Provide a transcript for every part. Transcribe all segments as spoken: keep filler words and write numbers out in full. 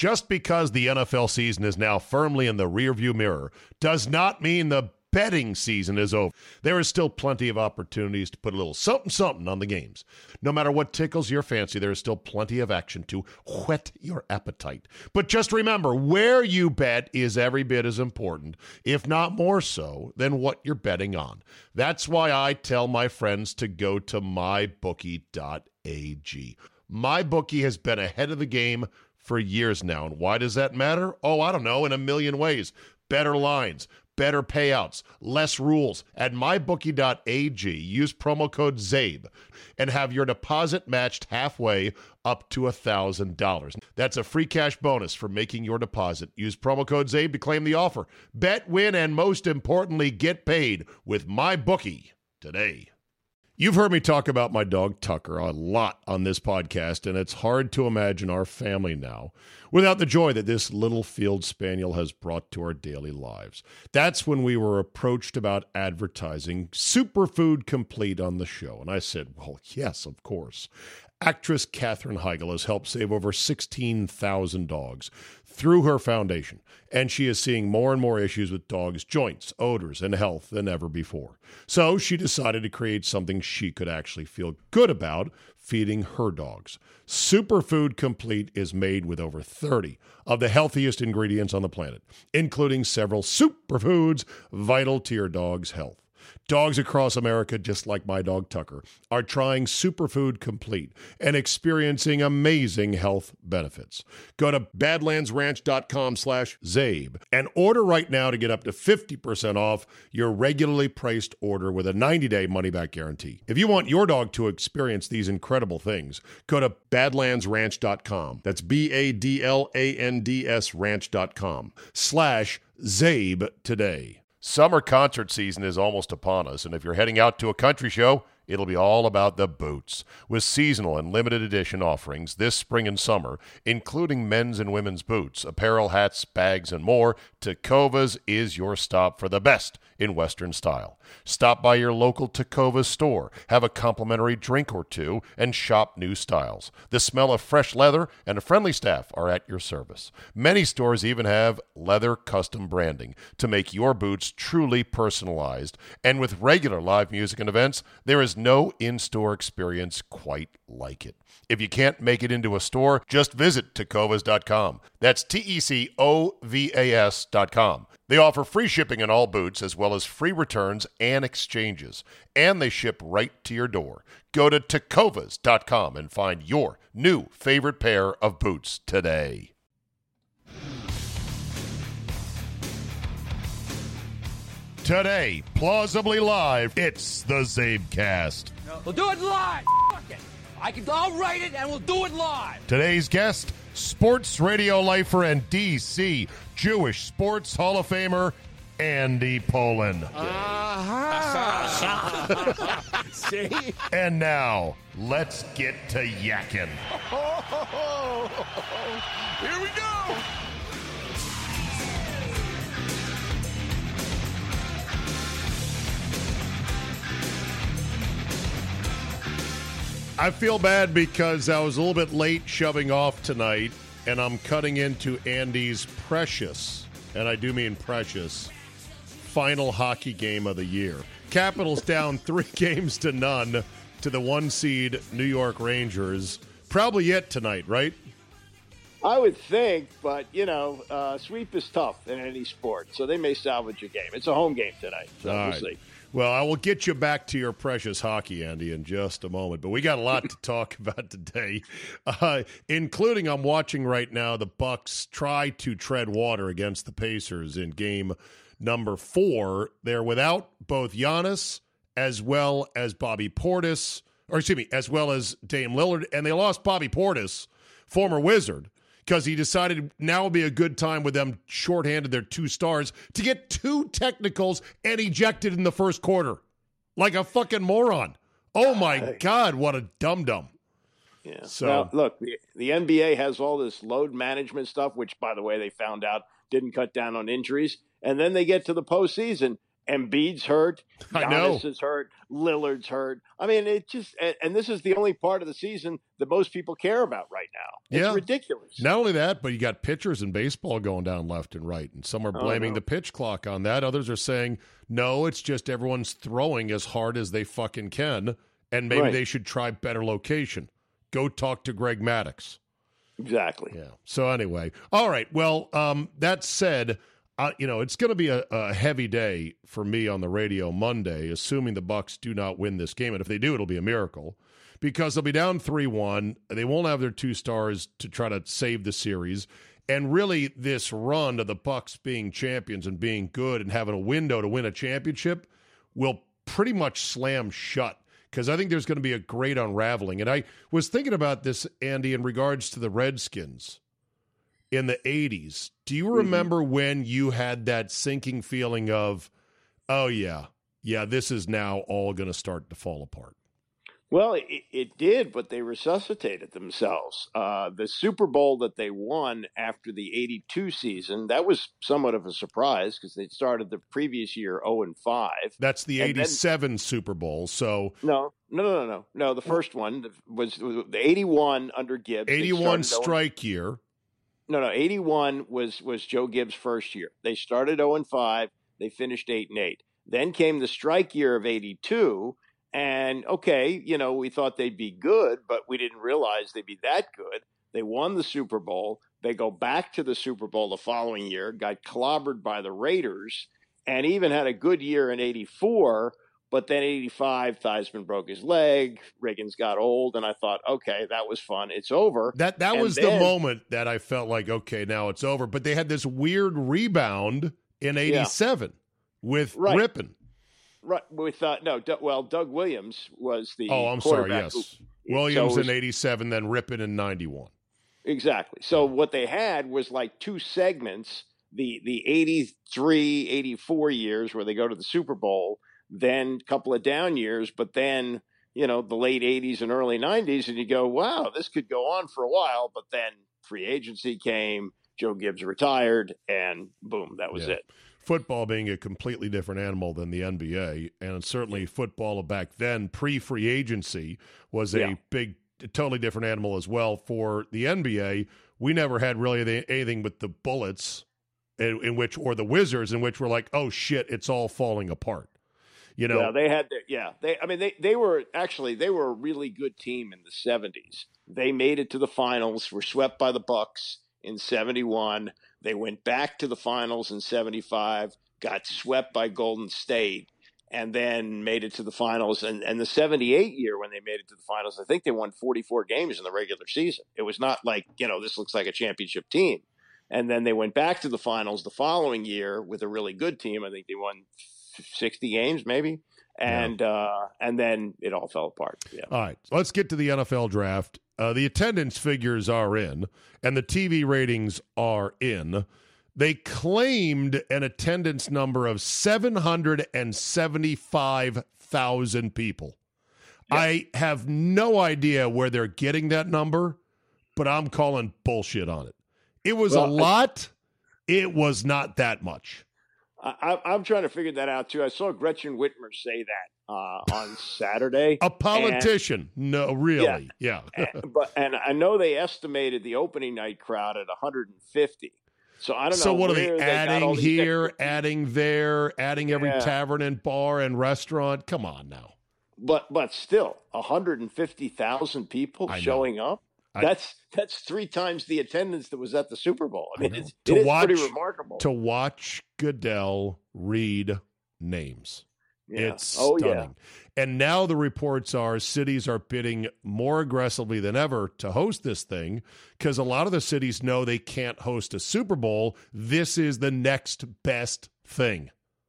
Just because the N F L season is now firmly in the rearview mirror does not mean the betting season is over. There is still plenty of opportunities to put a little something something on the games. No matter what tickles your fancy, there is still plenty of action to whet your appetite. But just remember, where you bet is every bit as important, if not more so, than what you're betting on. That's why I tell my friends to go to my bookie dot a g. MyBookie has been ahead of the game for years now. And why does that matter? Oh, I don't know, in a million ways. Better lines, better payouts, less rules. At my bookie dot a g, use promo code ZABE and have your deposit matched halfway up to one thousand dollars. That's a free cash bonus for making your deposit. Use promo code ZABE to claim the offer. Bet, win, and most importantly, get paid with MyBookie today. You've heard me talk about my dog Tucker a lot on this podcast, and it's hard to imagine our family now without the joy that this little field spaniel has brought to our daily lives. That's when we were approached about advertising Superfood Complete on the show, and I said, well, yes, of course. Actress Katherine Heigl has helped save over sixteen thousand dogs through her foundation, and she is seeing more and more issues with dogs' joints, odors, and health than ever before. So she decided to create something she could actually feel good about feeding her dogs. Superfood Complete is made with over thirty of the healthiest ingredients on the planet, including several superfoods vital to your dog's health. Dogs across America, just like my dog Tucker, are trying Superfood Complete and experiencing amazing health benefits. Go to badlandsranch.com slash Zabe and order right now to get up to fifty percent off your regularly priced order with a ninety-day money-back guarantee. If you want your dog to experience these incredible things, go to badlands ranch dot com. That's B A D L A N D S ranch dot com slash Zabe today. Summer concert season is almost upon us, and if you're heading out to a country show, it'll be all about the boots. With seasonal and limited edition offerings this spring and summer, including men's and women's boots, apparel, hats, bags, and more, Tecovas is your stop for the best in Western style. Stop by your local Tecovas store, have a complimentary drink or two, and shop new styles. The smell of fresh leather and a friendly staff are at your service. Many stores even have leather custom branding to make your boots truly personalized. And with regular live music and events, there is no in-store experience quite like it. If you can't make it into a store, just visit tecovas dot com. That's T E C O V A S dot com. They offer free shipping on all boots, as well as free returns and exchanges, and they ship right to your door. Go to tecovas dot com and find your new favorite pair of boots today. Today, plausibly live, it's the Zabecast. We'll do it live. Fuck it. I can, I'll write it and we'll do it live. Today's guest, sports radio lifer and D C Jewish Sports Hall of Famer, Andy Pollin. Uh-huh. See? And now, let's get to yakking. Here we go. I feel bad because I was a little bit late shoving off tonight, and I'm cutting into Andy's precious, and I do mean precious, final hockey game of the year. Capitals down three games to none to the one seed New York Rangers. Probably it tonight, right? I would think, but, you know, uh, sweep is tough in any sport, so they may salvage a game. It's a home game tonight, so All we'll right. see. Well, I will get you back to your precious hockey, Andy, in just a moment. But we got a lot to talk about today, uh, including I'm watching right now the Bucks try to tread water against the Pacers in game number four. They're without both Giannis as well as Bobby Portis, or excuse me, as well as Dame Lillard, and they lost Bobby Portis, former Wizard, because he decided now would be a good time with them shorthanded their two stars to get two technicals and ejected in the first quarter. Like a fucking moron. Oh, my God, what a dum-dum. Yeah. So, now, look, the, the N B A has all this load management stuff, which, by the way, they found out didn't cut down on injuries. And then they get to the postseason, Embiid's hurt. I know. Giannis is hurt. Lillard's hurt. I mean, it just and, and this is the only part of the season that most people care about right now. It's yeah. ridiculous. Not only that, but you got pitchers in baseball going down left and right, and some are blaming oh, no. the pitch clock on that. Others are saying, no, it's just everyone's throwing as hard as they fucking can, and maybe right. they should try better location. Go talk to Greg Maddux. Exactly. Yeah. So anyway, all right. Well, um, that said, uh, you know, it's going to be a, a heavy day for me on the radio Monday, assuming the Bucks do not win this game. And if they do, it'll be a miracle because they'll be down three one. They won't have their two stars to try to save the series. And really, this run of the Bucks being champions and being good and having a window to win a championship will pretty much slam shut. Because I think there's going to be a great unraveling. And I was thinking about this, Andy, in regards to the Redskins in the eighties. Do you remember mm-hmm. when you had that sinking feeling of, oh, yeah, yeah, this is now all going to start to fall apart? Well, it, it did, but they resuscitated themselves. Uh, the Super Bowl that they won after the eighty-two season, that was somewhat of a surprise because they started the previous year oh and five. That's the eighty-seven then, Super Bowl. So no, no, no, no, no. No, the first one was, was the eighty-one under Gibbs. eighty-one strike year. No, no, eighty-one was was Joe Gibbs' first year. They started oh and five. They finished eight and eight. Then came the strike year of eighty-two. And, okay, you know, we thought they'd be good, but we didn't realize they'd be that good. They won the Super Bowl. They go back to the Super Bowl the following year, got clobbered by the Raiders, and even had a good year in eighty-four. But then eighty-five, Theismann broke his leg. Riggins got old, and I thought, okay, that was fun. It's over. That that and was then, the moment that I felt like, okay, now it's over. But they had this weird rebound in eighty-seven yeah. with right. Rippon. Right, with uh, no, D- well, Doug Williams was the oh, I'm sorry, yes, who, Williams so in eighty-seven, then Rippon in ninety-one. Exactly. So what they had was like two segments: the the eighty-three, eighty-four years where they go to the Super Bowl, then a couple of down years, but then you know the late eighties and early nineties, and you go, wow, this could go on for a while. But then free agency came, Joe Gibbs retired, and boom, that was yeah. it. Football being a completely different animal than the N B A, and certainly football back then, pre-free agency, was a yeah. big, totally different animal as well. For the N B A, we never had really anything but the Bullets, in, in which, or the Wizards, in which we're like, oh shit, it's all falling apart. You know, yeah, they had, their, yeah, they. I mean, they they were actually they were a really good team in the seventies. They made it to the finals, were swept by the Bucks in seventy-one. They went back to the finals in seventy-five, got swept by Golden State, and then made it to the finals. And, and the seventy-eight year when they made it to the finals, I think they won forty-four games in the regular season. It was not like, you know, this looks like a championship team. And then they went back to the finals the following year with a really good team. I think they won sixty games maybe. And yeah. uh, and then it all fell apart. Yeah. All right, so let's get to the N F L draft. Uh, the attendance figures are in, and the T V ratings are in. They claimed an attendance number of seven hundred seventy-five thousand people. Yep. I have no idea where they're getting that number, but I'm calling bullshit on it. It was well, a lot. I, it was not that much. I, I'm trying to figure that out, too. I saw Gretchen Whitmer say that uh, on Saturday. A politician. And, no, really. Yeah. yeah. and, but and I know they estimated the opening night crowd at one hundred fifty. So I don't know. So what are they adding they here, adding there, adding every yeah. tavern and bar and restaurant? Come on now. But but still, one hundred fifty thousand people showing up. I, that's that's three times the attendance that was at the Super Bowl. I mean, I it's, to it watch, is pretty remarkable. To watch Goodell read names. Yeah. It's oh, stunning. Yeah. And now the reports are cities are bidding more aggressively than ever to host this thing because a lot of the cities know they can't host a Super Bowl. This is the next best thing.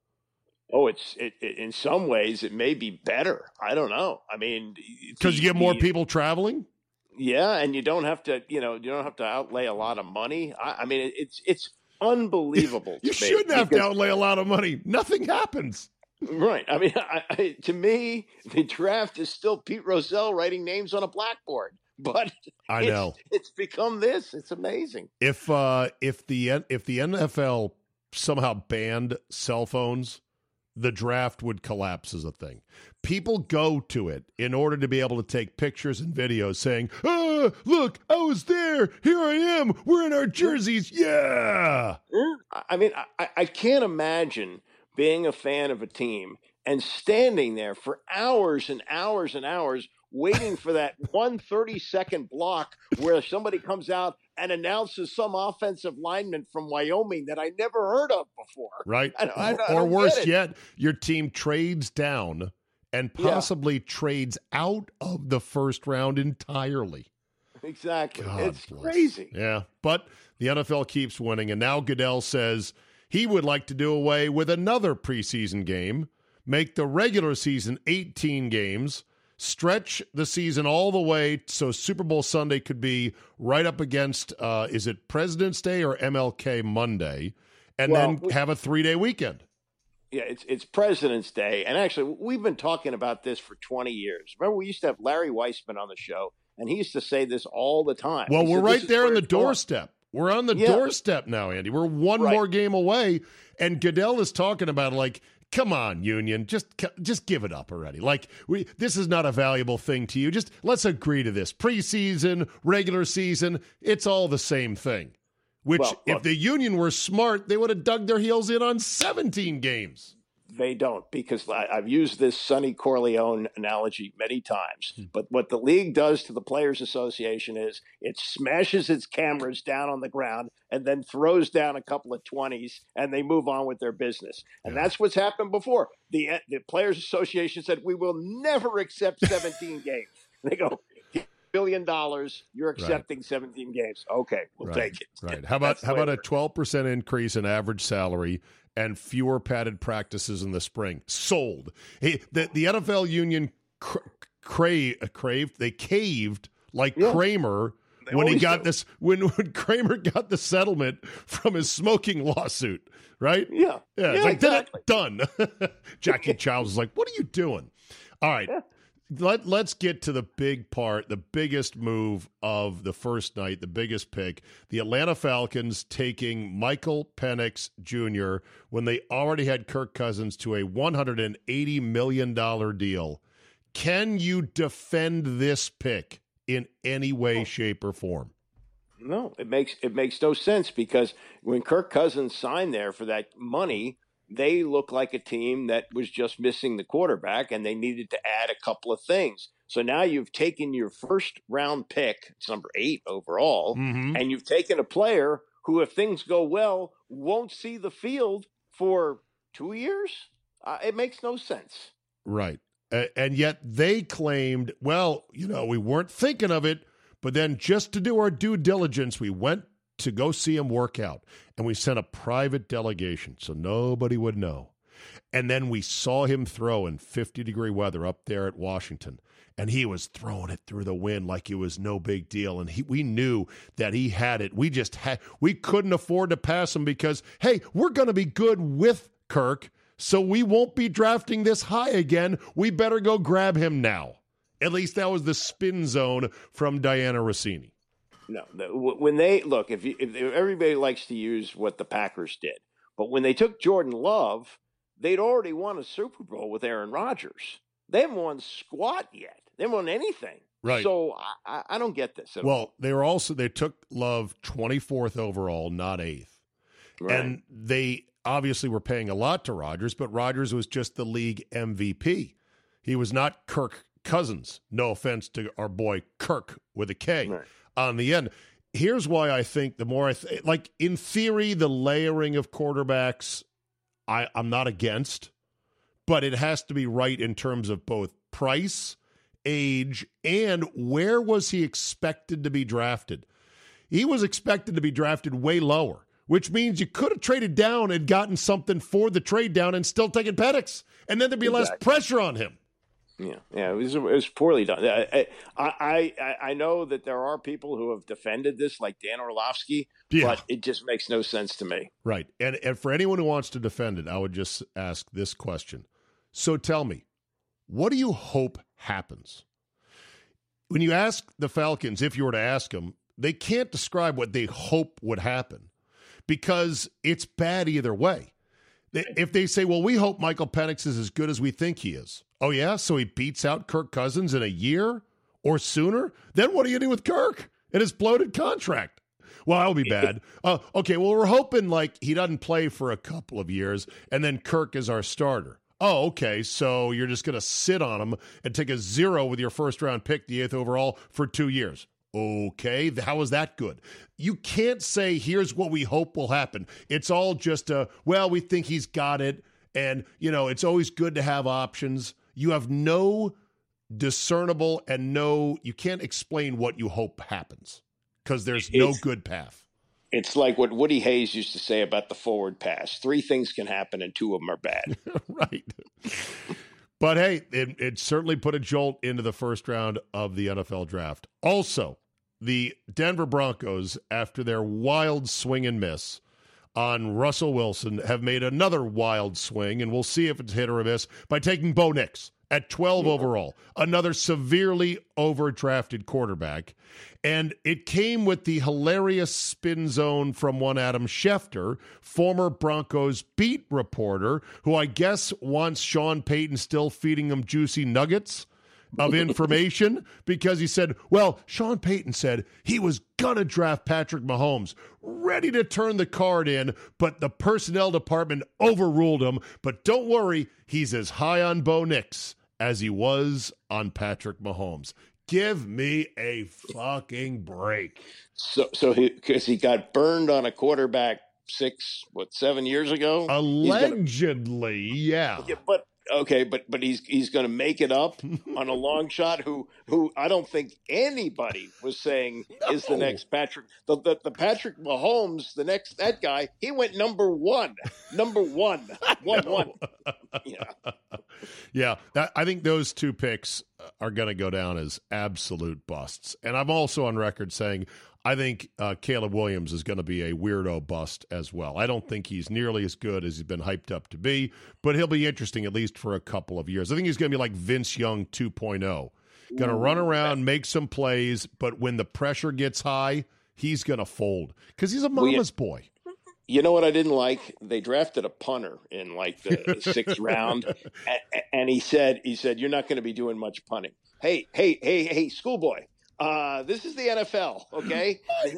Oh, it's it, it, in some ways it may be better. I don't know. I mean, because you get more people traveling. Yeah, and you don't have to, you know, you don't have to outlay a lot of money. I, I mean, it, it's it's unbelievable. You to shouldn't me have because, to outlay a lot of money. Nothing happens. Right. I mean, I, I, to me, the draft is still Pete Rozelle writing names on a blackboard. But I it's, know it's become this. It's amazing. If uh, if the if the N F L somehow banned cell phones the draft would collapse as a thing. People go to it in order to be able to take pictures and videos saying, ah, look, I was there. Here I am. We're in our jerseys. Yeah. I mean, I, I can't imagine being a fan of a team and standing there for hours and hours and hours waiting for that one thirty-second block where somebody comes out and announces some offensive lineman from Wyoming that I never heard of before. Right. I don't, I don't, I or don't worse yet, your team trades down and possibly yeah. trades out of the first round entirely. Exactly. God it's bless. crazy. Yeah. But the N F L keeps winning, and now Goodell says he would like to do away with another preseason game, make the regular season eighteen games, stretch the season all the way so Super Bowl Sunday could be right up against, uh, is it President's Day or M L K Monday, and well, then we, have a three-day weekend. Yeah, it's it's President's Day. And actually, we've been talking about this for twenty years. Remember, we used to have Larry Weissman on the show, and he used to say this all the time. Well, he we're said, right there on the doorstep. Going. We're on the yeah. doorstep now, Andy. We're one right. more game away, and Goodell is talking about like, come on, Union, just just give it up already. Like, we this is not a valuable thing to you. Just let's agree to this. Preseason, regular season, it's all the same thing. Which, well, if look, the Union were smart, they would have dug their heels in on seventeen games. They don't, because I, I've used this Sonny Corleone analogy many times. But what the league does to the Players Association is it smashes its cameras down on the ground and then throws down a couple of twenties, and they move on with their business. And yeah. that's what's happened before. The, the Players Association said, we will never accept seventeen games. They go, billion dollars, you're accepting right. seventeen games. Okay, we'll right. take it. Right. How about how about a twelve percent increase in average salary and fewer padded practices in the spring? Sold. Hey, the, the N F L Union cra- cra- craved, they caved like yeah. Kramer they when he got do. this, when, when Kramer got the settlement from his smoking lawsuit, right? Yeah. Yeah. It's yeah, like, exactly. done. Jackie Childs was like, what are you doing? All right. Yeah. Let, let's get to the big part, the biggest move of the first night, the biggest pick, the Atlanta Falcons taking Michael Penix Junior when they already had Kirk Cousins to a one hundred eighty million dollars deal. Can you defend this pick in any way, shape, or form? No, it makes it makes no sense, because when Kirk Cousins signed there for that money, they look like a team that was just missing the quarterback, and they needed to add a couple of things. So now you've taken your first round pick, it's number eight overall, mm-hmm. and you've taken a player who, if things go well, won't see the field for two years. Uh, it makes no sense. Right. Uh, and yet they claimed, well, you know, we weren't thinking of it, but then just to do our due diligence, we went to go see him work out. And we sent a private delegation so nobody would know. And then we saw him throw in fifty-degree weather up there at Washington. And he was throwing it through the wind like it was no big deal. And he, we knew that he had it. We just had, we couldn't afford to pass him because, hey, we're going to be good with Kirk, so we won't be drafting this high again. We better go grab him now. At least that was the spin zone from Diana Rossini. No, when they look, if, you, if everybody likes to use what the Packers did, but when they took Jordan Love, they'd already won a Super Bowl with Aaron Rodgers. They haven't won squat yet. They haven't won anything. Right. So I, I don't get this at well, all. they were also they took Love twenty-fourth overall, not eighth, right. and they obviously were paying a lot to Rodgers, but Rodgers was just the league M V P. He was not Kirk Cousins. No offense to our boy Kirk with a K. Right. On the end. Here's why I think the more I th- like in theory, the layering of quarterbacks, I, I'm not against, but it has to be right in terms of both price, age, and where was he expected to be drafted? He was expected to be drafted way lower, which means you could have traded down and gotten something for the trade down and still taken Penix, and then there'd be exactly. less pressure on him. Yeah, yeah, it was, it was poorly done. I, I, I, I know that there are people who have defended this, like Dan Orlovsky, yeah. but it just makes no sense to me. Right, and and for anyone who wants to defend it, I would just ask this question. So tell me, what do you hope happens? When you ask the Falcons, if you were to ask them, they can't describe what they hope would happen because it's bad either way. If they say, well, we hope Michael Penix is as good as we think he is. Oh, yeah? So he beats out Kirk Cousins in a year or sooner? Then what are you doing with Kirk and his bloated contract? Well, that'll be bad. Uh, okay, well, we're hoping like he doesn't play for a couple of years and then Kirk is our starter. Oh, okay, so you're just going to sit on him and take a zero with your first-round pick, the eighth overall, for two years. Okay, how is that good? You can't say, here's what we hope will happen. It's all just a, well, we think he's got it, and, you know, it's always good to have options. You have no discernible and no, you can't explain what you hope happens because there's no it's, good path. It's like what Woody Hayes used to say about the forward pass. Three things can happen and two of them are bad. Right. But, hey, it, it certainly put a jolt into the first round of the N F L draft. Also, the Denver Broncos, after their wild swing and miss on Russell Wilson, have made another wild swing, and we'll see if it's hit or a miss, by taking Bo Nix at twelve overall, another severely overdrafted quarterback. And it came with the hilarious spin zone from one Adam Schefter, former Broncos beat reporter, who I guess wants Sean Payton still feeding him juicy nuggets of information because he said, well, Sean Payton said he was going to draft Patrick Mahomes, ready to turn the card in, but the personnel department overruled him. But don't worry, he's as high on Bo Nix as he was on Patrick Mahomes. Give me a fucking break. So, so he, because he got burned on a quarterback six, what, seven years ago? Allegedly, gonna, yeah. yeah. But okay, but but he's he's going to make it up on a long shot. Who who I don't think anybody was saying no. is the next Patrick. The, the the Patrick Mahomes, the next that guy. He went number one, number one, one one. Yeah, yeah. That, I think those two picks are going to go down as absolute busts. And I'm also on record saying I think uh, Caleb Williams is going to be a weirdo bust as well. I don't think he's nearly as good as he's been hyped up to be, but he'll be interesting at least for a couple of years. I think he's going to be like Vince Young two point oh. Going to run around, make some plays, but when the pressure gets high, he's going to fold because he's a mama's well, boy. You know what I didn't like? They drafted a punter in like the sixth round, and, and he said, "He said you're not going to be doing much punting." Hey, hey, hey, hey, schoolboy! Uh, this is the N F L, okay?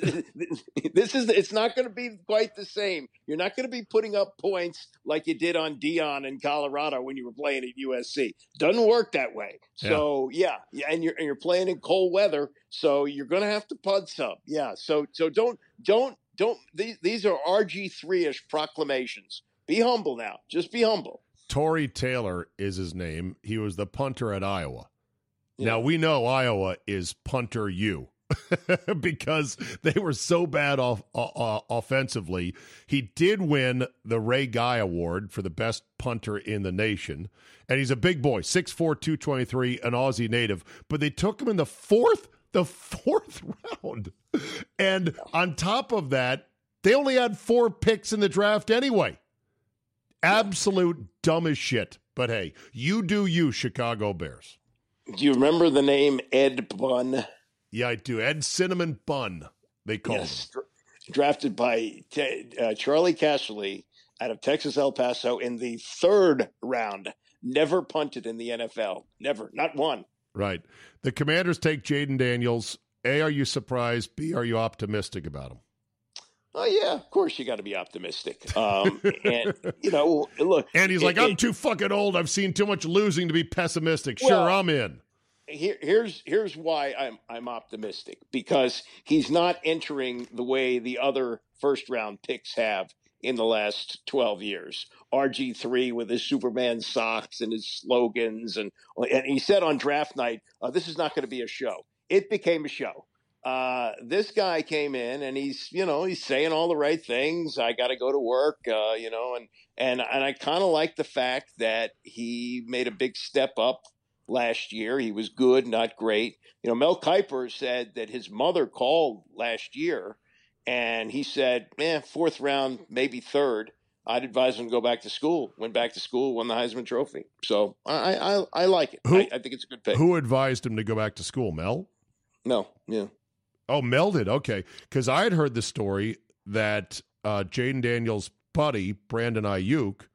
This is it's not going to be quite the same. You're not going to be putting up points like you did on Dion in Colorado when you were playing at U S C. Doesn't work that way. So yeah, yeah, and you're and you're playing in cold weather, so you're going to have to punt some. Yeah, so so don't don't. Don't these these are R G three-ish proclamations. Be humble now. Just be humble. Torrey Taylor is his name. He was the punter at Iowa. Yeah. Now we know Iowa is punter U because they were so bad off uh, offensively. He did win the Ray Guy Award for the best punter in the nation, and he's a big boy, six four, two twenty-three, an Aussie native. But they took him in the fourth. The fourth round. And on top of that, they only had four picks in the draft anyway. Absolute dumb as shit. But hey, you do you, Chicago Bears. Do you remember the name Ed Bunn? Yeah, I do. Ed Cinnamon Bunn, they call yes, him. Drafted by uh, Charlie Casserly out of Texas El Paso in the third round. Never punted in the N F L. Never. Not one. Right. The Commanders take Jaden Daniels. A, are you surprised? B, are you optimistic about him? Oh, yeah, of course you got to be optimistic. Um, and, you know, look. And he's like, it, I'm it, too fucking old. I've seen too much losing to be pessimistic. Sure, well, I'm in. Here, here's here's why I'm I'm optimistic. Because he's not entering the way the other first-round picks have in the last twelve years. R G three with his Superman socks and his slogans. And, and he said on draft night, uh, this is not going to be a show. It became a show. Uh, this guy came in and he's, you know, he's saying all the right things. I got to go to work, uh, you know, and, and, and I kind of like the fact that he made a big step up last year. He was good, not great. You know, Mel Kiper said that his mother called last year and he said, man, fourth round, maybe third. I'd advise him to go back to school. Went back to school, won the Heisman Trophy. So I I, I like it. Who, I, I think it's a good pick. Who advised him to go back to school? Mel? No, yeah. Oh, Mel did. Okay, because I had heard the story that uh, Jaden Daniels' buddy Brandon Ayuk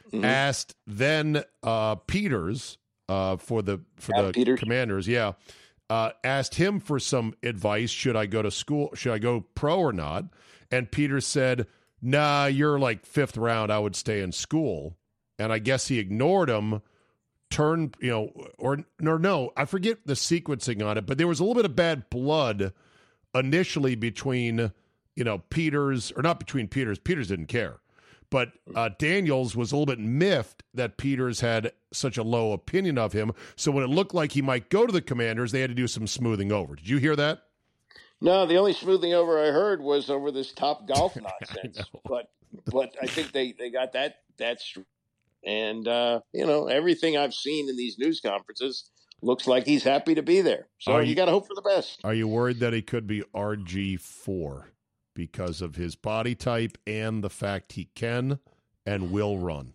mm-hmm. asked then uh, Peters uh, for the for yeah, the Peters. Commanders, yeah, uh, asked him for some advice. Should I go to school? Should I go pro or not? And Peters said, "Nah, you're like fifth round. I would stay in school." And I guess he ignored him. Turned, you know, or no, no, I forget the sequencing on it, but there was a little bit of bad blood initially between, you know, Peters, or not between Peters. Peters didn't care. But uh, Daniels was a little bit miffed that Peters had such a low opinion of him. So when it looked like he might go to the Commanders, they had to do some smoothing over. Did you hear that? No, the only smoothing over I heard was over this Top Golf nonsense. but but I think they, they got that that straight. And, uh, you know, everything I've seen in these news conferences looks like he's happy to be there. So are you, you got to hope for the best. Are you worried that he could be R G four because of his body type and the fact he can and will run?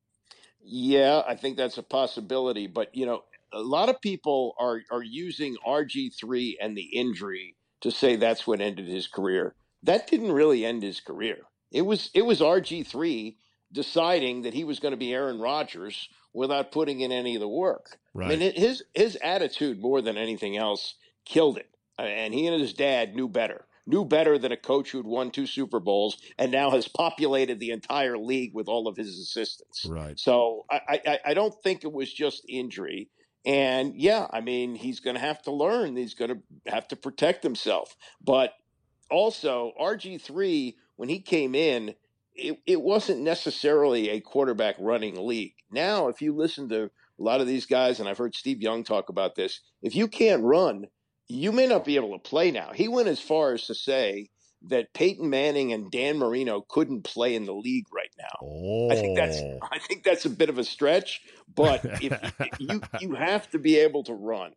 Yeah, I think that's a possibility. But, you know, a lot of people are, are using R G three and the injury to say that's what ended his career. That didn't really end his career. It was it was R G three deciding that he was going to be Aaron Rodgers without putting in any of the work. Right. I mean, his his attitude more than anything else killed it. And he and his dad knew better, knew better than a coach who'd won two Super Bowls and now has populated the entire league with all of his assistants. Right. So I, I, I don't think it was just injury. And yeah, I mean, he's going to have to learn. He's going to have to protect himself. But also, R G three, when he came in, It, it wasn't necessarily a quarterback running league. Now, if you listen to a lot of these guys, and I've heard Steve Young talk about this, if you can't run, you may not be able to play now. He went as far as to say that Peyton Manning and Dan Marino couldn't play in the league right now. Oh. I think that's I think that's a bit of a stretch, but if you you have to be able to run.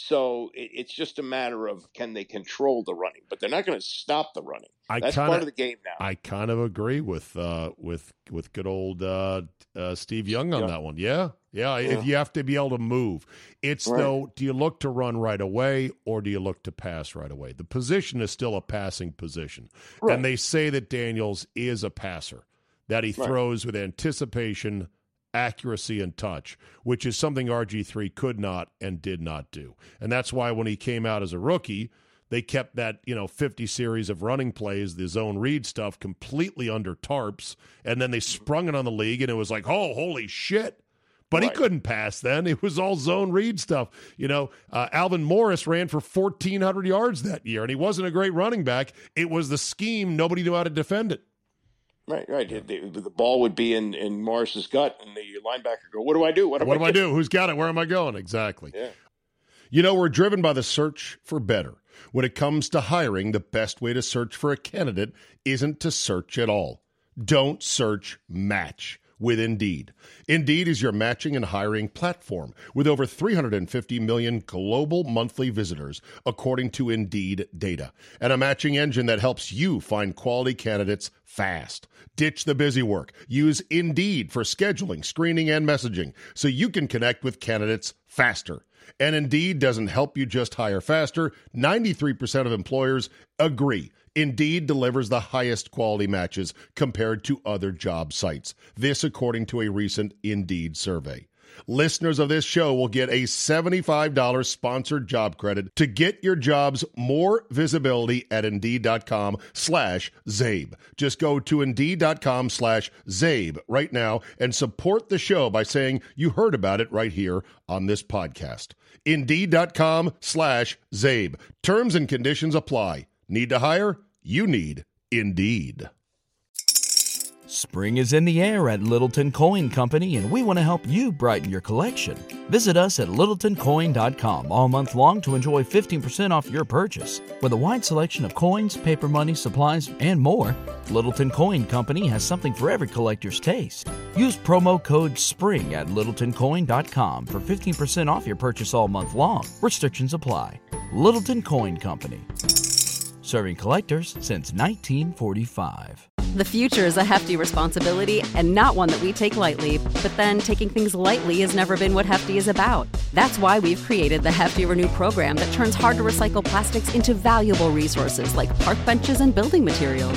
So it, it's just a matter of can they control the running, but they're not going to stop the running. I That's kinda, part of the game now. I kind of agree with uh, with with good old uh, uh, Steve Young on yeah. that one. Yeah. yeah, yeah. If you have to be able to move, it's right. though. Do you look to run right away or do you look to pass right away? The position is still a passing position, right. and they say that Daniels is a passer, that he right. throws with anticipation, accuracy, and touch, which is something R G three could not and did not do. And that's why when he came out as a rookie, they kept that, you know, fifty series of running plays, the zone read stuff, completely under tarps, and then they sprung it on the league, and it was like, oh, holy shit. But right. he couldn't pass then. It was all zone read stuff. You know, uh, Alvin Morris ran for fourteen hundred yards that year, and he wasn't a great running back. It was the scheme. Nobody knew how to defend it. Right, right. The, the ball would be in, in Morris's gut, and the linebacker go, what do I do? What do, what I, do I do? Who's got it? Where am I going? Exactly. Yeah. You know, we're driven by the search for better. When it comes to hiring, the best way to search for a candidate isn't to search at all. Don't search, match with Indeed. Indeed is your matching and hiring platform with over three hundred fifty million global monthly visitors, according to Indeed data, and a matching engine that helps you find quality candidates fast. Ditch the busy work. Use Indeed for scheduling, screening, and messaging so you can connect with candidates faster. And Indeed doesn't help you just hire faster. ninety-three percent of employers agree. Indeed delivers the highest quality matches compared to other job sites. This according to a recent Indeed survey. Listeners of this show will get a seventy-five dollars sponsored job credit to get your jobs more visibility at Indeed.com slash Zabe. Just go to Indeed.com slash Zabe right now and support the show by saying you heard about it right here on this podcast. Indeed.com slash Zabe. Terms and conditions apply. Need to hire? You need Indeed. Spring is in the air at Littleton Coin Company, and we want to help you brighten your collection. Visit us at Littleton Coin dot com all month long to enjoy fifteen percent off your purchase. With a wide selection of coins, paper money, supplies, and more, Littleton Coin Company has something for every collector's taste. Use promo code SPRING at Littleton Coin dot com for fifteen percent off your purchase all month long. Restrictions apply. Littleton Coin Company. Serving collectors since nineteen forty-five. The future is a hefty responsibility and not one that we take lightly. But then taking things lightly has never been what Hefty is about. That's why we've created the Hefty Renew program that turns hard-to-recycle plastics into valuable resources like park benches and building materials.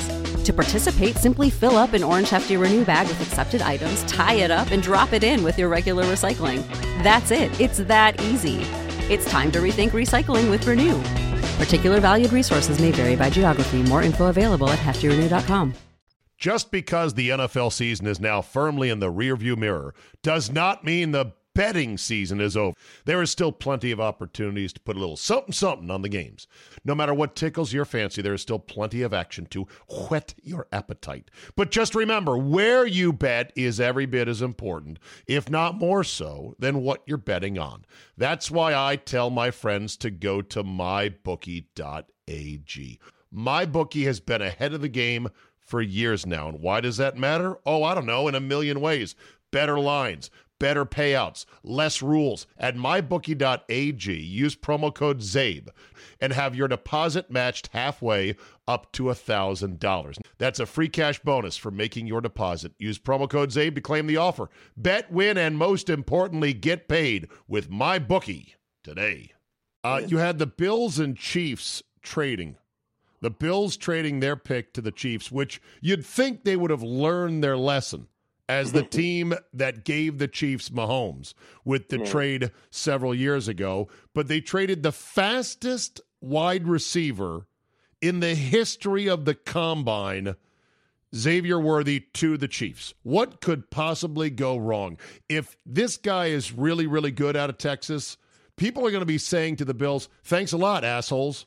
To participate, simply fill up an orange Hefty Renew bag with accepted items, tie it up, and drop it in with your regular recycling. That's it. It's that easy. It's time to rethink recycling with Renew. Particular valued resources may vary by geography. More info available at hefty renew dot com. Just because the N F L season is now firmly in the rearview mirror does not mean the betting season is over. There is still plenty of opportunities to put a little something something on the games. No matter what tickles your fancy, there is still plenty of action to whet your appetite. But just remember, where you bet is every bit as important, if not more so, than what you're betting on. That's why I tell my friends to go to my bookie dot a g. MyBookie has been ahead of the game for years now. And why does that matter? Oh, I don't know, in a million ways. Better lines, better payouts, less rules. At my bookie dot a g, use promo code ZABE and have your deposit matched halfway up to one thousand dollars. That's a free cash bonus for making your deposit. Use promo code ZABE to claim the offer. Bet, win, and most importantly, get paid with MyBookie today. Uh, you had the Bills and Chiefs trading. The Bills trading their pick to the Chiefs, which you'd think they would have learned their lesson as the team that gave the Chiefs Mahomes with the trade several years ago. But they traded the fastest wide receiver in the history of the Combine, Xavier Worthy, to the Chiefs. What could possibly go wrong? If this guy is really, really good out of Texas, people are going to be saying to the Bills, thanks a lot, assholes.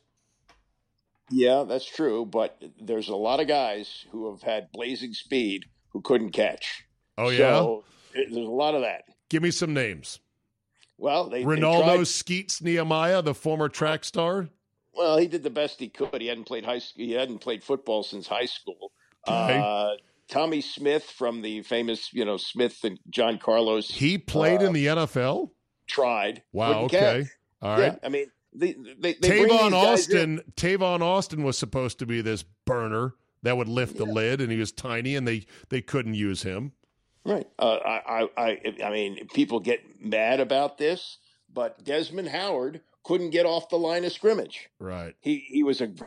Yeah, that's true. But there's a lot of guys who have had blazing speed who couldn't catch. Oh, yeah? So there's a lot of that. Give me some names. Well, they Ronaldo they tried, Skeets Nehemiah, the former track star. Well, he did the best he could. He hadn't played high school. He hadn't played football since high school. Okay. Uh, Tommy Smith from the famous, you know, Smith and John Carlos. He played uh, in the N F L? Tried. Wow, Couldn't okay. catch. All right. Yeah, I mean, they, they, they bring Tavon these guys Austin, in. Tavon Austin was supposed to be this burner that would lift the Yeah. lid, and he was tiny, and they, they couldn't use him. Right. Uh, I, I, I, I mean, people get mad about this, but Desmond Howard couldn't get off the line of scrimmage. Right. He he was a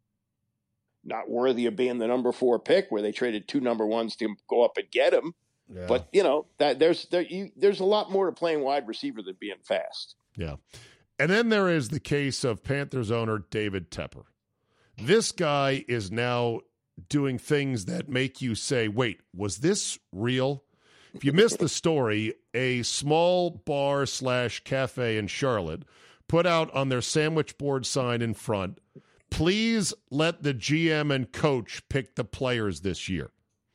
not worthy of being the number four pick, where they traded two number ones to go up and get him. Yeah. But you know that there's there you, there's a lot more to playing wide receiver than being fast. Yeah. And then there is the case of Panthers owner David Tepper. This guy is now doing things that make you say, wait, was this real? If you missed the story, a small bar slash cafe in Charlotte put out on their sandwich board sign in front, please let the G M and coach pick the players this year.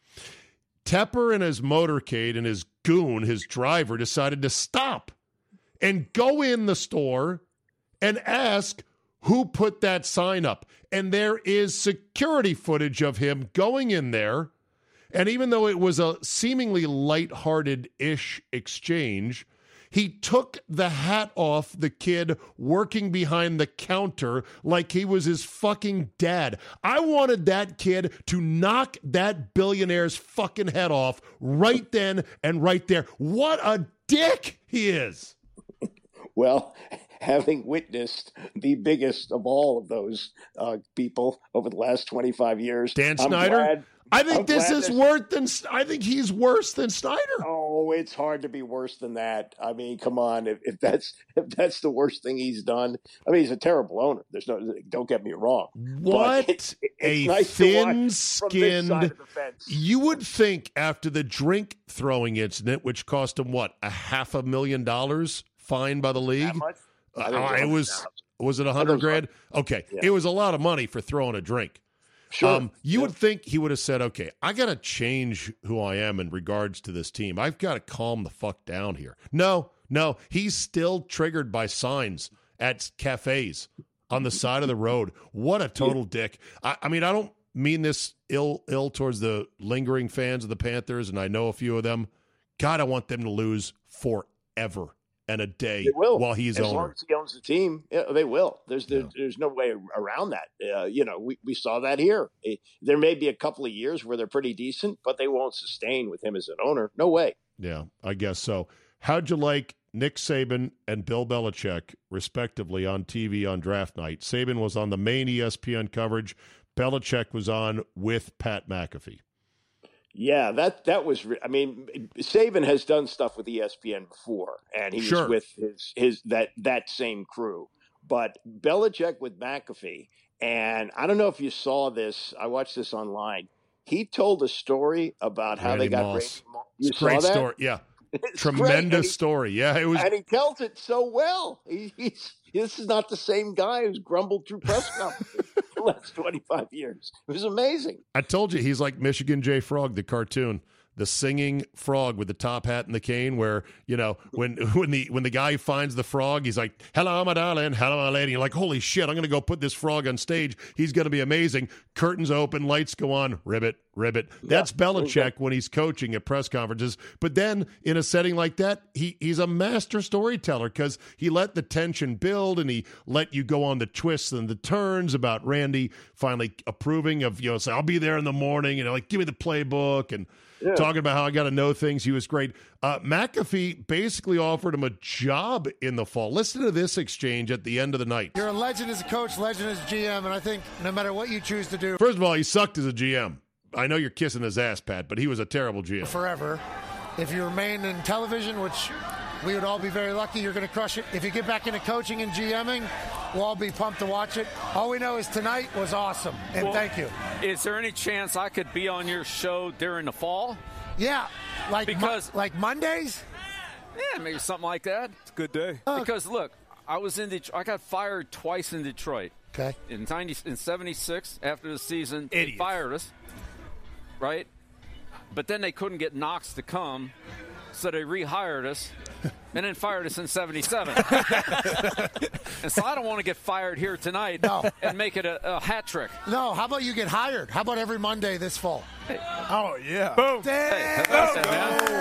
Tepper and his motorcade and his goon, his driver, decided to stop and go in the store and ask who put that sign up. And there is security footage of him going in there. And even though it was a seemingly lighthearted-ish exchange, he took the hat off the kid working behind the counter like he was his fucking dad. I wanted that kid to knock that billionaire's fucking head off right then and right there. What a dick he is. Well, having witnessed the biggest of all of those uh, people over the last twenty-five years, Dan I'm Snyder? glad- I think I'm this glad is this- worse than I think he's worse than Snyder. Oh, it's hard to be worse than that. I mean, come on. If, if that's if that's the worst thing he's done, I mean, he's a terrible owner. There's no. Don't get me wrong. What But it, a it's nice to watch from this thin-skinned. side of the fence. You would think after the drink throwing incident, which cost him what, a half a million dollars fine by the league? That much? I think Uh, it's it was one hundred thousand. was it a I thought it hundred was grand? Okay, Yeah. it was a lot of money for throwing a drink. Sure. Um, you Yeah. would think he would have said, okay, I got to change who I am in regards to this team. I've got to calm the fuck down here. No, no, he's still triggered by signs at cafes on the side of the road. What a total dick. I, I mean, I don't mean this ill, ill towards the lingering fans of the Panthers, and I know a few of them. God, I want them to lose forever and a day They will. while he's as owner. long as he owns the team, yeah, they will. There's there's, Yeah. there's no way around that. Uh, you know, we, we saw that here. Eh, There may be a couple of years where they're pretty decent, but they won't sustain with him as an owner. No way. Yeah, I guess so. How'd you like Nick Saban and Bill Belichick, respectively, on T V on draft night? Saban was on the main E S P N coverage. Belichick was on with Pat McAfee. Yeah, that that was. I mean, Saban has done stuff with E S P N before, and he Sure. was with his his that that same crew. But Belichick with McAfee, and I don't know if you saw this. I watched this online. He told a story about how Randy they got Moss. Randy Moss. You It's a saw great that? story. Yeah. It's Tremendous great. story. Yeah, it was. And he tells it so well. He, he's this is not the same guy who's grumbled through press conferences for the last twenty-five years. It was amazing. I told you he's like Michigan J. Frog, the cartoon, the singing frog with the top hat and the cane. Where you know when when the when the guy finds the frog, he's like, "Hello, my darling. Hello, my lady." You're like, "Holy shit! I'm going to go put this frog on stage. He's going to be amazing." Curtains open, lights go on. Ribbit, ribbit. That's Yeah. Belichick when he's coaching at press conferences. But then in a setting like that, he he's a master storyteller because he let the tension build and he let you go on the twists and the turns about Randy finally approving of, you know, say, I'll be there in the morning, you know, like, give me the playbook and Yeah. talking about how I got to know things. He was great. Uh, McAfee basically offered him a job in the fall. Listen to this exchange at the end of the night. You're a legend as a coach, legend as a G M, and I think no matter what you choose to do First of all, he sucked as a G M. I know you're kissing his ass, Pat, but he was a terrible G M. forever, if you remain in television, which we would all be very lucky, you're going to crush it. If you get back into coaching and GMing, we'll all be pumped to watch it. All we know is tonight was awesome, and Well, thank you. Is there any chance I could be on your show during the fall? Yeah, like Because- Mo- like Mondays. Yeah, maybe something like that. It's a good day. Because look, I was in Detroit. I got fired twice in Detroit. Okay. In ninety in seventy-six, after the season, Idiots. they fired us, right? But then they couldn't get Knox to come, so they rehired us, and then fired us in seventy-seven. And so I don't want to get fired here tonight No. and make it a, a hat trick. No, how about you get hired? How about every Monday this fall? Oh, yeah. Boom. Damn. Hey, that's it,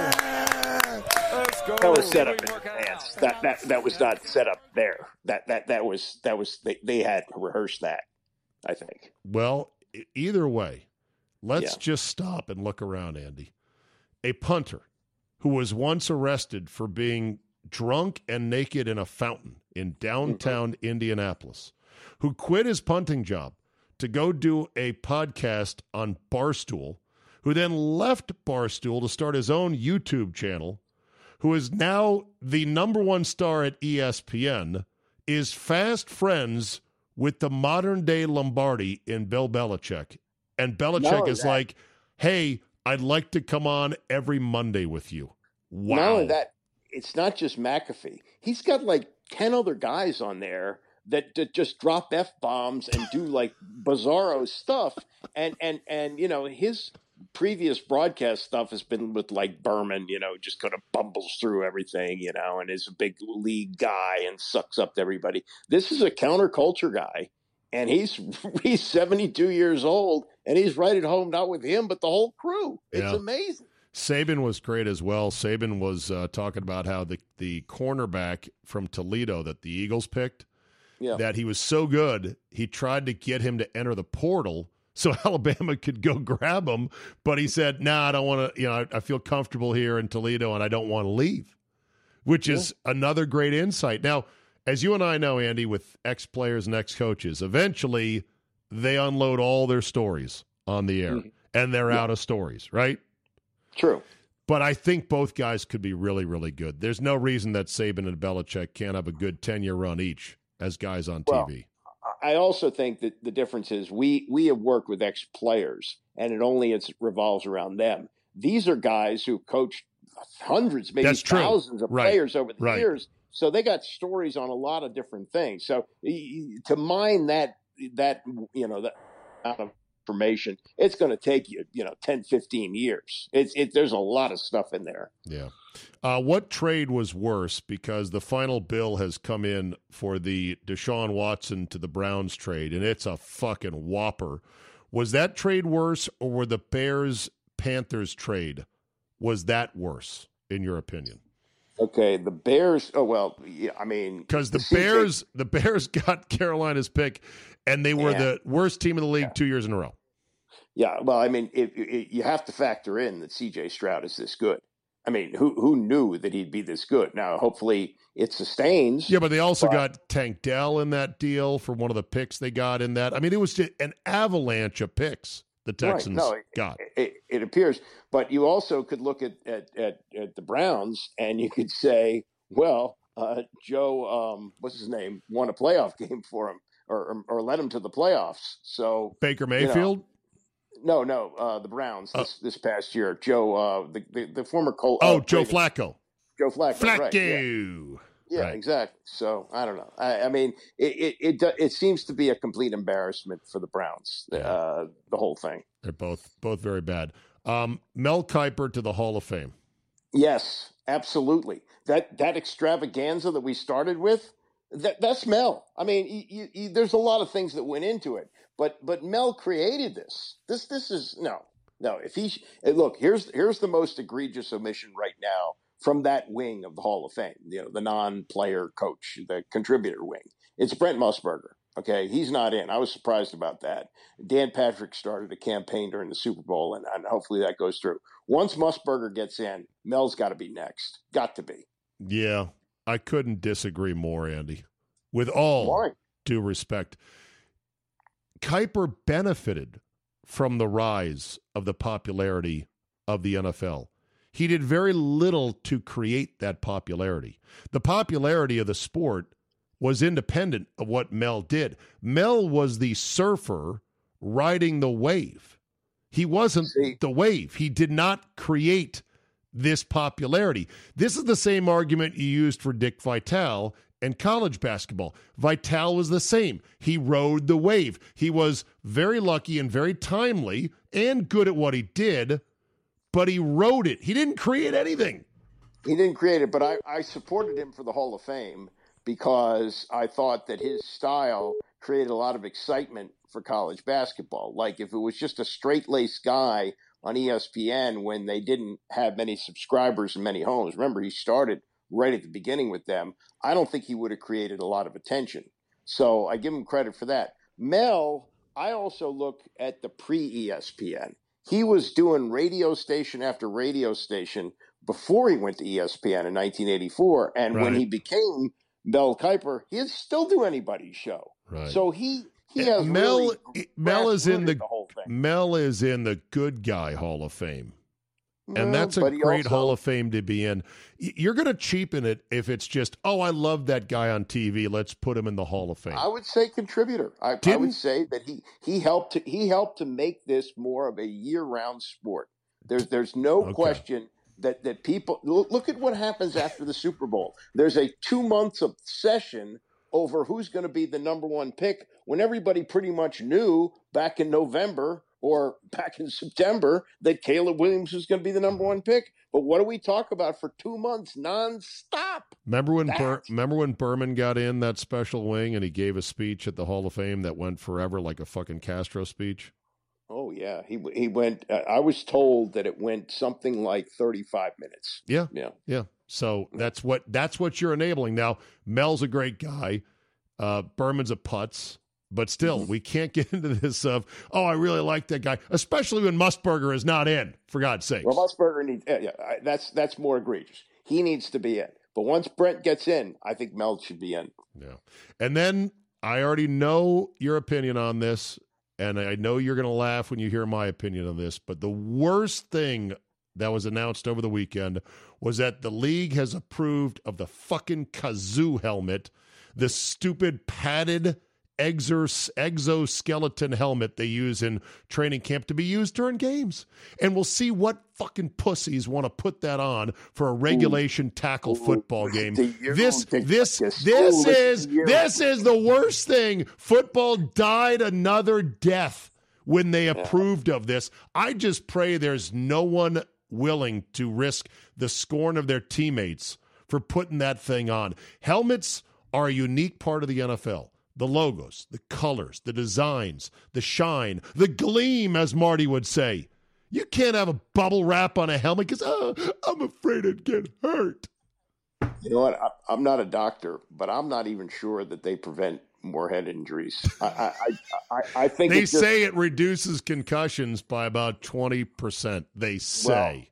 man. Let's go. That was set up We in work it advance. out. That that that was not set up there. That that that was that was they, they had rehearsed that, I think. Well, e- either way, let's Yeah. just stop and look around, Andy. A punter who was once arrested for being drunk and naked in a fountain in downtown Indianapolis, who quit his punting job to go do a podcast on Barstool, who then left Barstool to start his own YouTube channel, who is now the number one star at E S P N, is fast friends with the modern-day Lombardi in Bill Belichick. And Belichick only is that- like, hey, I'd like to come on every Monday with you. Wow. Not only that, it's not just McAfee. He's got like ten other guys on there that, that just drop F bombs and do like bizarro stuff. And and and you know, his previous broadcast stuff has been with like Berman, you know, just kind of bumbles through everything, you know, and is a big league guy and sucks up to everybody. This is a counterculture guy, and he's he's seventy-two years old, and he's right at home, not with him, but the whole crew. It's Yeah. amazing. Saban was great as well. Saban was uh, talking about how the, the cornerback from Toledo that the Eagles picked, Yeah. that he was so good, he tried to get him to enter the portal so Alabama could go grab him. But he said, nah, I don't want to, you know, I, I feel comfortable here in Toledo and I don't want to leave, which is another great insight. Now, as you and I know, Andy, with ex-players and ex-coaches, eventually they unload all their stories on the air and they're out of stories, right? True. But I think both guys could be really, really good. There's no reason that Saban and Belichick can't have a good ten-year run each as guys on Well, T V. I also think that the difference is we we have worked with ex players, and it only it's, revolves around them. These are guys who coached hundreds, maybe That's true. thousands of Right. players over the Right. years, so they got stories on a lot of different things. So y- y- to mine that that you know that amount of information, it's going to take you you know ten, fifteen years. It's it. There's a lot of stuff in there. Yeah. Uh, what trade was worse? Because the final bill has come in for the Deshaun Watson to the Browns trade, and it's a fucking whopper. Was that trade worse, or were the Bears-Panthers trade, was that worse, in your opinion? Okay, the Bears. Oh well, yeah, I mean, Because the C J Bears, the Bears got Carolina's pick, and they were Yeah. the worst team in the league Yeah. two years in a row. Yeah, well, I mean, it, it, you have to factor in that C J Stroud is this good. I mean, who who knew that he'd be this good? Now, hopefully it sustains. Yeah, but they also but, got Tank Dell in that deal for one of the picks they got in that. I mean, it was just an avalanche of picks the Texans right. no, it, got. It, it appears. But you also could look at, at, at, at the Browns and you could say, well, uh, Joe, um, what's his name, won a playoff game for him or, or, or led him to the playoffs. So Baker Mayfield? You know, No, no, uh, the Browns this, uh, this past year. Joe, uh, the, the the former Col- Oh, uh, Joe Ravens. Flacco. Joe Flacco. Flacco. Right, yeah, yeah right. exactly. So I don't know. I, I mean, it, it it it seems to be a complete embarrassment for the Browns. Yeah. Uh, the whole thing. They're both both very bad. Um, Mel Kiper to the Hall of Fame. Yes, absolutely. That that extravaganza that we started with. That that's Mel. I mean, you, you, you, there's a lot of things that went into it, but but Mel created this. This this is no no. If he look, here's here's the most egregious omission right now from that wing of the Hall of Fame. You know, the non-player coach, the contributor wing. It's Brent Musburger. Okay, he's not in. I was surprised about that. Dan Patrick started a campaign during the Super Bowl, and, and hopefully that goes through. Once Musburger gets in, Mel's got to be next. Got to be. Yeah. I couldn't disagree more, Andy. With all Why? due respect, Kiper benefited from the rise of the popularity of the N F L. He did very little to create that popularity. The popularity of the sport was independent of what Mel did. Mel was the surfer riding the wave. He wasn't See? the wave. He did not create this popularity. This is the same argument you used for Dick Vitale and college basketball. Vitale was the same. He rode the wave. He was very lucky and very timely and good at what he did, but he rode it. He didn't create anything. He didn't create it, but I, I supported him for the Hall of Fame because I thought that his style created a lot of excitement for college basketball. Like if it was just a straight-laced guy on E S P N when they didn't have many subscribers and many homes. Remember, he started right at the beginning with them. I don't think he would have created a lot of attention. So I give him credit for that. Mel, I also look at the pre-E S P N. He was doing radio station after radio station before he went to E S P N in nineteen eighty-four. And Right. when he became Mel Kiper, he'd still do anybody's show. Right. So he he has Mel really Mel is in the, the whole thing. Mel is in the good guy Hall of Fame. And Well, that's a but he great also- Hall of Fame to be in. Y- You're going to cheapen it if it's just, oh, I love that guy on T V. Let's put him in the Hall of Fame. I would say contributor. I, I Didn't- would say that he he helped to, he helped to make this more of a year-round sport. There's there's no Okay. question that that people look, look at what happens after the Super Bowl. There's a two months obsession over who's going to be the number one pick when everybody pretty much knew back in November or back in September that Caleb Williams was going to be the number one pick. But what do we talk about for two months nonstop? Remember when That- Bur- remember when Berman got in that special wing and he gave a speech at the Hall of Fame that went forever like a fucking Castro speech? Oh yeah, he he went. Uh, I was told that it went something like thirty-five minutes. Yeah. Yeah, Yeah. So that's what that's what you're enabling. Now, Mel's a great guy. Uh, Berman's a putz. But still, we can't get into this of, oh, I really like that guy, especially when Musburger is not in, for God's sakes. well, Musburger needs. Yeah, yeah, I- that's that's more egregious. He needs to be in. But once Brent gets in, I think Mel should be in. Yeah. And then I already know your opinion on this, and I know you're going to laugh when you hear my opinion on this, but the worst thing that was announced over the weekend was that the league has approved of the fucking kazoo helmet, the stupid padded exos- exoskeleton helmet they use in training camp to be used during games. And we'll see what fucking pussies want to put that on for a regulation Ooh. tackle Ooh. football game. This, this, this Ooh, is, this is the worst thing. Football died another death when they approved yeah. of this. I just pray there's no one willing to risk the scorn of their teammates for putting that thing on. Helmets are a unique part of the N F L. The logos, the colors, the designs, the shine, the gleam, as Marty would say. You can't have a bubble wrap on a helmet because oh, I'm afraid I'd get hurt. You know what? I, I'm not a doctor, but I'm not even sure that they prevent more head injuries. I, I, I, I think they it's just, say it reduces concussions by about twenty percent. They say.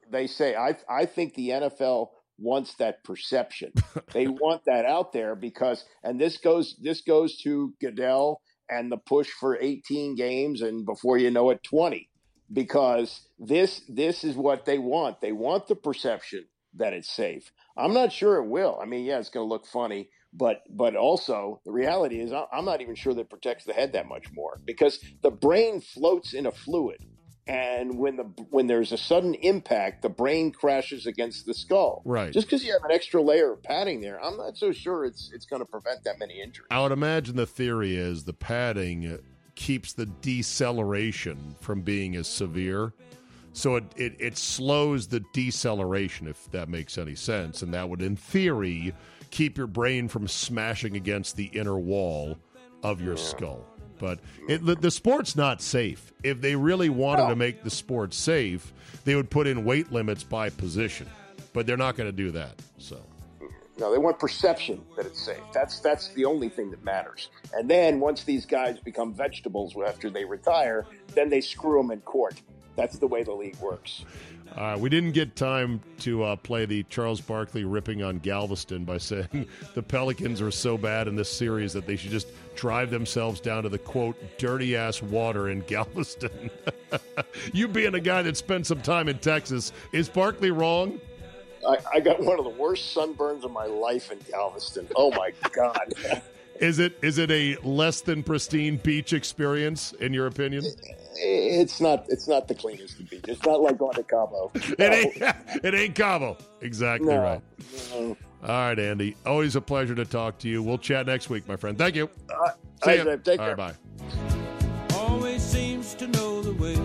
they say. I I think the N F L wants that perception. They want that out there because, and this goes this goes to Goodell and the push for eighteen games, and before you know it, twenty, because this this is what they want. They want the perception that it's safe. I'm not sure it will. I mean, yeah, it's going to look funny, but but also the reality is I'm not even sure that it protects the head that much more, because the brain floats in a fluid. And when the when there's a sudden impact, the brain crashes against the skull. Right. Just because you have an extra layer of padding there, I'm not so sure it's it's going to prevent that many injuries. I would imagine the theory is the padding keeps the deceleration from being as severe. So it, it, it slows the deceleration, if that makes any sense. And that would, in theory, keep your brain from smashing against the inner wall of your yeah. skull. But it, the, the sport's not safe. If they really wanted no. to make the sport safe, they would put in weight limits by position. But they're not going to do that. So, no, they want perception that it's safe. That's that's the only thing that matters. And then once these guys become vegetables after they retire, then they screw them in court. That's the way the league works. Uh, we didn't get time to uh, play the Charles Barkley ripping on Galveston by saying the Pelicans are so bad in this series that they should just drive themselves down to the, quote, dirty-ass water in Galveston. You being a guy that spent some time in Texas, is Barkley wrong? I, I got one of the worst sunburns of my life in Galveston. Oh, my God. Is it is it a less than pristine beach experience, in your opinion? It's not. It's not the cleanest beach. It's not like going to Cabo. No. It ain't. It ain't Cabo. Exactly no, right. No. All right, Andy. Always a pleasure to talk to you. We'll chat next week, my friend. Thank you. Uh, See ya. you. Take All care. right, bye. Always seems to know the way.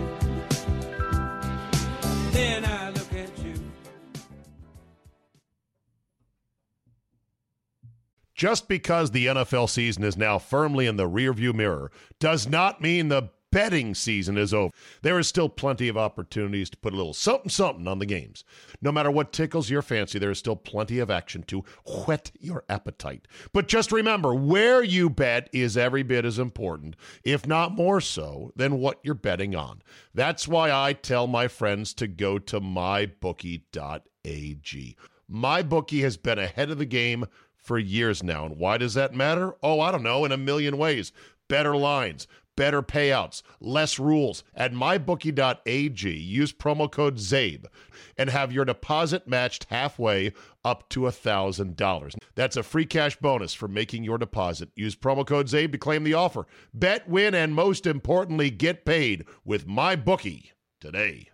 Then I look at you. Just because the N F L season is now firmly in the rearview mirror does not mean the betting season is over. There is still plenty of opportunities to put a little something something on the games. No matter what tickles your fancy, there is still plenty of action to whet your appetite. But just remember, where you bet is every bit as important, if not more so, than what you're betting on. That's why I tell my friends to go to my bookie dot a g. MyBookie has been ahead of the game for years now. And why does that matter? Oh, I don't know, in a million ways. Better lines, better payouts, less rules. At my bookie dot a g, use promo code ZABE and have your deposit matched halfway up to one thousand dollars. That's a free cash bonus for making your deposit. Use promo code ZABE to claim the offer. Bet, win, and most importantly, get paid with MyBookie today.